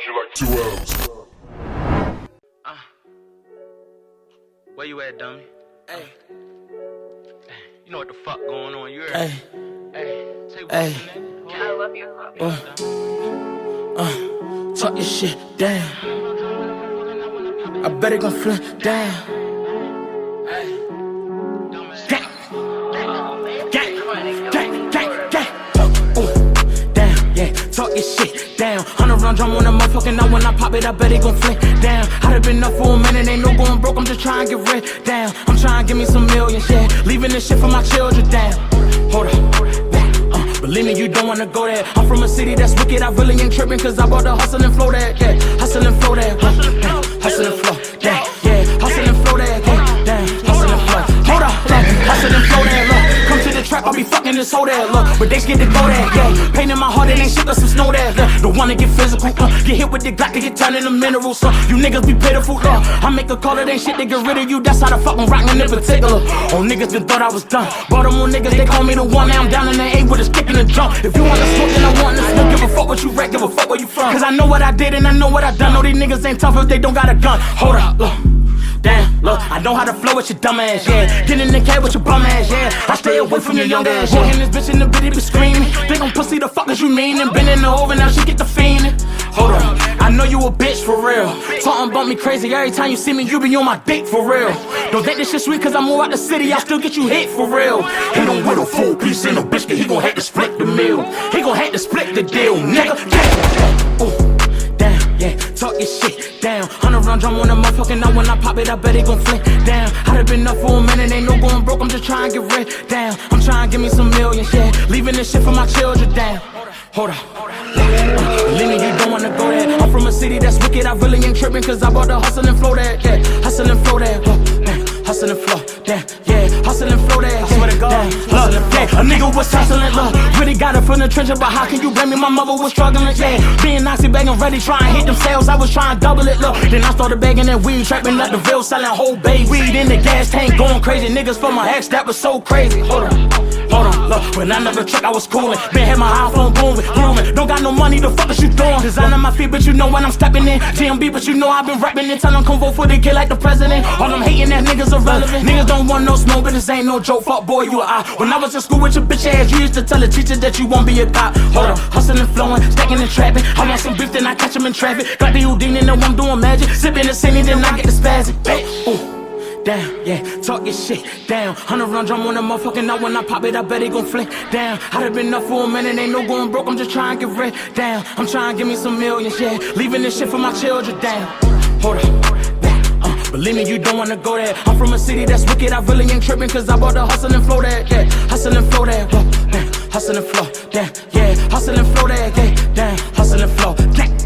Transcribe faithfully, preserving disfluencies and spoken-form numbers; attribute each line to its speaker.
Speaker 1: you like two L's.
Speaker 2: Uh, where you at, dummy? Hey. You know what the fuck going on? You heard?
Speaker 3: Hey.
Speaker 2: Hey. Say
Speaker 3: Hey.
Speaker 2: what's
Speaker 4: I love your coffee.
Speaker 3: Uh, uh, talk your shit down. I bet it gon' flip down. Gang, gang, gang, gang, gang. Ooh, down, yeah. Talk your shit down. Hundred round drum on the motherfucking now. When I pop it, I bet it gon' flip down. I'd have been up for a minute, ain't no going broke. I'm just trying to get rid down. I'm trying to give me some millions, yeah. Leaving this shit for my children down. Hold up. Believe me, you don't wanna go there. I'm from a city that's wicked, I really ain't tripping. Cause I brought the hustle and flow there, yeah. Hustle and flow there, hustle and flow, hustle and flow, yeah, yeah. Hustle and flow there, yeah, damn. Hustle and flow, hold up, look. Hustle and flow there, look. Come to the trap, I'll be fucking this whole there, look. But they scared to go there, yeah. Pain in my heart, it ain't shit, but some snow there, look. Don't wanna get physical, uh. Get hit with the Glock, they get turned into minerals, so you niggas be pitiful, uh. I make a call, it ain't shit, they get rid of you. That's how the fuck I'm rockin' in particular. Oh, niggas been thought I was done. Brought them on niggas, they call me the one. Now I'm down in the A with a stick in the jump. If you want to smoke, then I want to smoke. Give a fuck what you wreck, give a fuck where you from. Cause I know what I did and I know what I done. Know these niggas ain't tough if they don't got a gun. Hold up, look. Damn, look, I know how to flow with your dumb ass, yeah. Get in the cab with your bum ass, yeah. I stay away from your young ass, yeah. And this bitch in the bitty be screaming. They gon' pussy the fuck as you mean. And been in the oven, now she get the fiendin'. Hold up, I know you a bitch for real. Talking about me crazy every time you see me, you be on my dick for real. Don't think this shit sweet cause I move out the city, I'll still get you hit for real. He don't with a full piece in a biscuit, he gon' have to split the meal. He gon' have to split the deal, nigga. Yeah. Ooh, damn, yeah, talk your shit down. Hundred round drum on the motherfucking now. When I pop it, I bet it gon' flip down. I'd have been up for a minute, ain't no going broke. I'm just trying to get rid down. I'm trying to give me some millions, yeah. Leaving this shit for my children down. Hold up. Uh, believe me, you don't wanna go there. I'm from a city that's wicked, I really ain't tripping. Cause I brought the hustle and flow there, yeah. Hustle and flow there, uh, damn. Hustle and flow, damn, yeah. Hustle and flow there, yeah. I swear to God, damn. Hustle and flow, yeah. A nigga was hustling, look. Really got it from the trenches, but how can you blame me? My mother was struggling, yeah. Being Nazi begging ready, trying to hit them sales. I was trying to double it, look. Then I started begging that weed, trapping up the Ville, selling whole bay weed in the gas tank, going crazy. Niggas for my ex, that was so crazy. Hold on, hold on, look. When I never checked, I was coolin'. Been had my iPhone booming, grooving. Don't got no money, the fuck is you doing? Design on my feet, but you know when I'm stepping in. G M B, but you know I've been rapping it. Tell them come vote for the kid like the president. All them hating that niggas irrelevant. Niggas don't want no smoke, but this ain't no joke. Fuck boy, you a I. When I was in school with your bitch ass, you used to tell the teacher that you won't be a cop. Hold up, hustling, flowing, stacking and trapping. I want some beef, then I catch him in traffic. Got the Houdini, know I'm doing magic. Sipping the city, then I get the spasm. Ooh. Down, yeah, talk your shit down. Hundred round drum on the motherfucking now. When I pop it, I bet it gon' flip down. I'd have been up for a minute, ain't no going broke. I'm just trying to get rid down. I'm trying to give me some millions, yeah. Leaving this shit for my children down. Hold up, uh, believe me, you don't wanna go there. I'm from a city that's wicked, I really ain't tripping. Cause I brought the hustle and flow there, yeah. Hustle and flow there, uh, damn. Hustle and flow, damn, yeah. Hustle and flow there, yeah. Damn, hustle and flow, damn.